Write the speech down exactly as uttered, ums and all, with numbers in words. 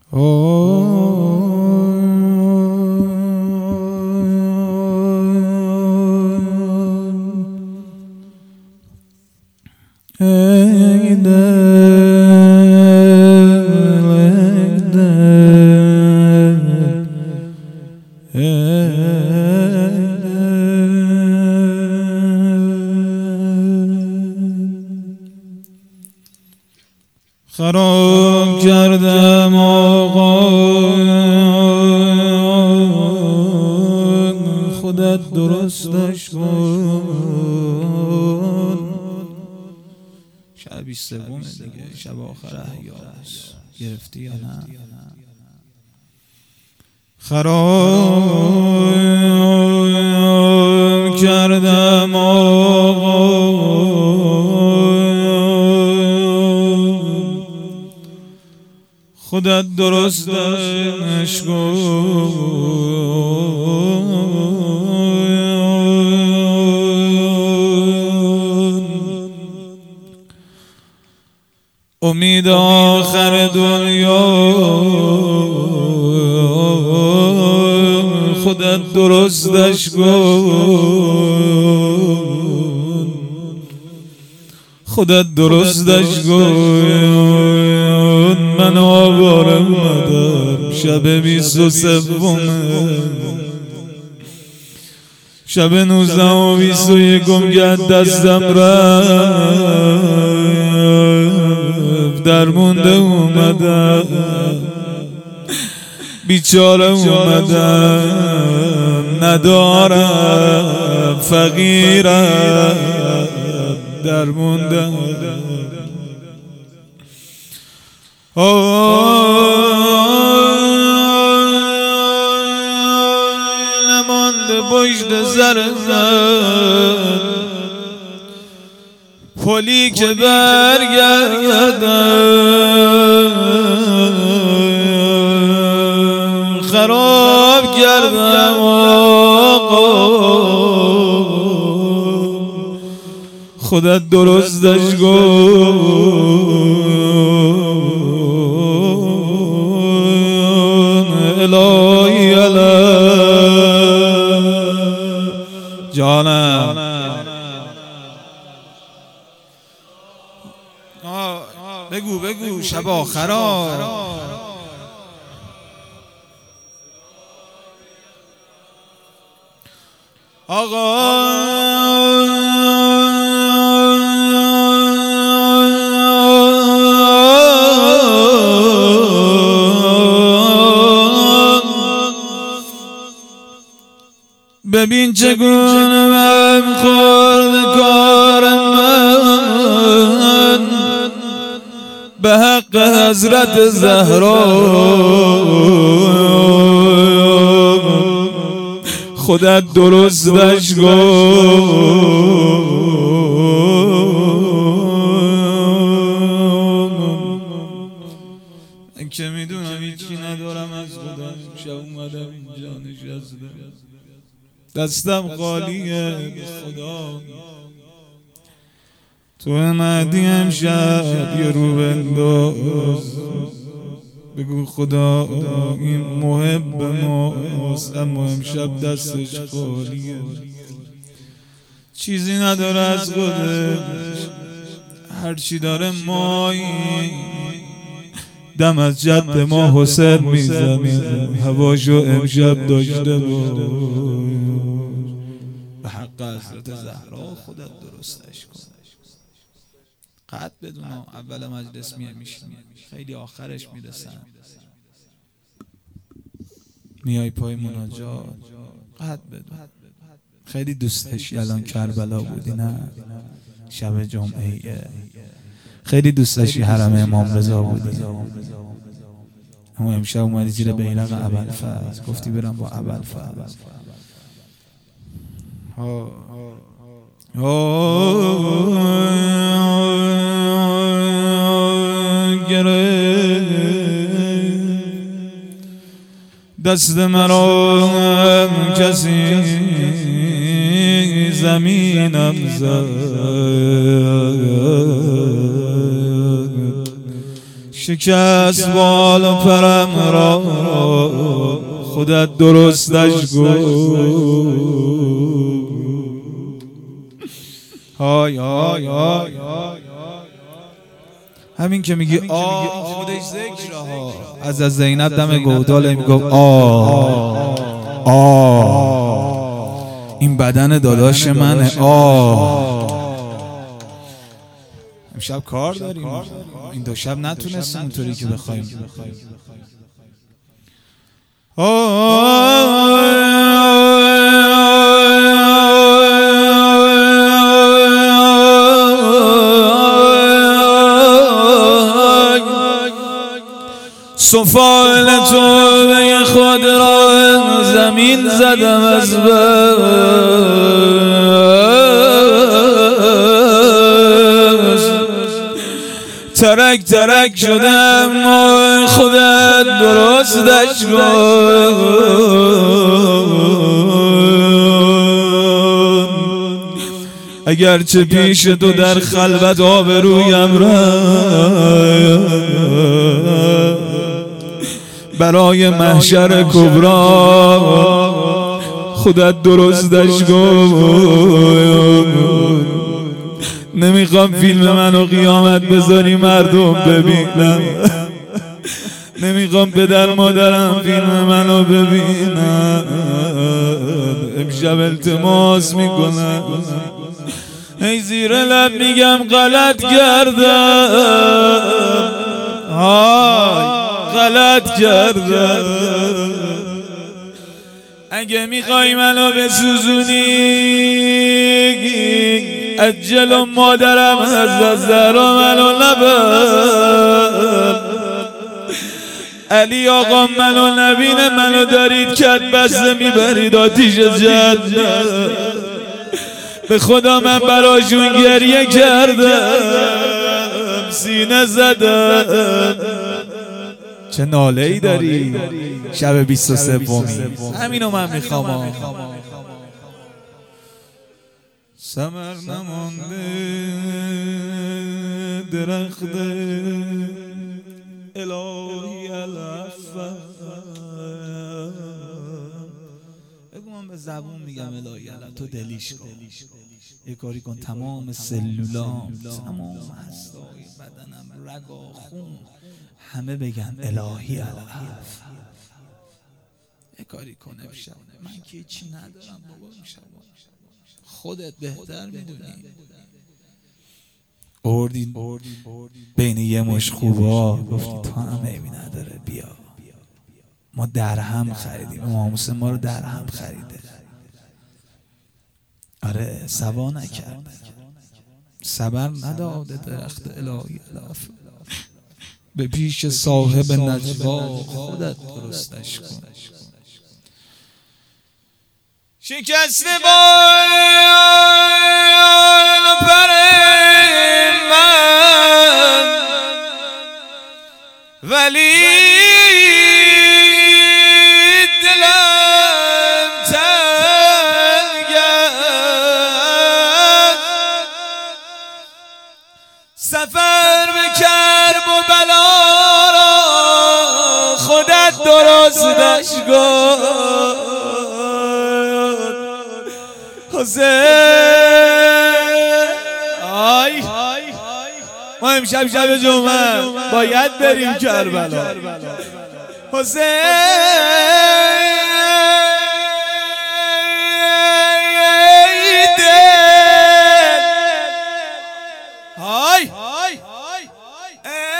ای دل ای دل ای خراب کردم آقا خودت درستش کن. شب بیست سومه دیگه، شب آخر احیاست. گرفتی یا نه؟ خراب کردم آقا خودت درستش کن. امید آخر دنیا خودت درستش کن. خودت درستش کن. من آواره اومدم شب بیست و سومه، شب نوزده و بیست و یکم گرد دستم رفت، درمونده اومدم بیچاره اومدم، ندارم فقیرم درمونده نمانده پشت سر من پلی که برگردم. خراب کردم آقا خودت درستش کن. الهی الهی جانم بگو بگو شب آخرا آقا ببین چگونه من خورد کار من به حق حضرت زهرا. خودت درستش کن. من که میدونم هیچی ندارم از خدا، شب اومدم اینجا نشستم دستم خالیه خدا. تو مهدی امشب یه رو بنداز بگو خدا این محب ماست اما امشب دستش خالیه، چیزی نداره از خودش، هرچی داره مایی. دم از جد ما حسین میزنه هواشو امشب داشته باش. به حق حضرت زهرا خودت درستش کن. قد بدونم اول مجلس میه میشینی، خیلی آخرش میرسن میای پای مناجات. قد بدون خیلی دوست داشتی الان کربلا بودی نه شب جمعه، خیلی دوست داشتی حرم امام رضا بودی اما امشب اومدی زیر بیرق ابوالفضل گفتی برم با ابوالفضل. دست مرا کسی زمینم زد، شکست بال و پرم را خودت درستش گو. های های های همین که میگی آه خودش ذکر ها. از از زینب دم گودال میگو آه آه این بدن داداش منه آه. امشب کار داریم، این دو شب نتونستیم اونطوری که بخوایم. سفال توبه خود را زمین زدم از بس، ترک ترک شدم خودت درستش کن. اگرچه پیش تو در خلوت آبرویم رفت، برای محشر کبرا خودت درستش کن. نمیخوام فیلم منو قیامت بذاری مردم ببینم، نمیخوام پدر مادرم فیلم منو ببینم. امشب التماس میکنم، ای زیر لب میگم غلط کردم، های غلط کردم. اگه میخوای منو بسوزونی اجل مادرم از زهرا منو نبر. علی آقا منو نبینه منو دارید کت بسته میبرید آتیش جنت. به خدا من براشون گریه کردم، سینه زدم. چه ناله ای داری شب بیست و سومی؟ همینو من میخوام. ثمر نمانده درخت الهی العفو. بگو من به زبون میگم الهی العفو، تو دلیش کن. یه کاری کن تمام سلولام، تمام هستای بدنم، رگا، خون، همه بگن الهی العفو. یه کاری کن امشب. من که چی ندارم بابا، امشب خودت بهتر میدونی. اردی بین یه مش خوبا گفتی تو هم عیبی نداره بیا. ما درهم خریدیم، امام ما رو درهم خریده. آره سوا نکرده، صبر نداده درخت الهی العفو. به پیش صاحب نجوا خودت درستش کن. شکست بال و پر من ولی دلم تنگ است. سفر به کرب و بلا را خودت درستش کن. آی ما امشب شب جمعه باید بریم کربلا. حسین دل های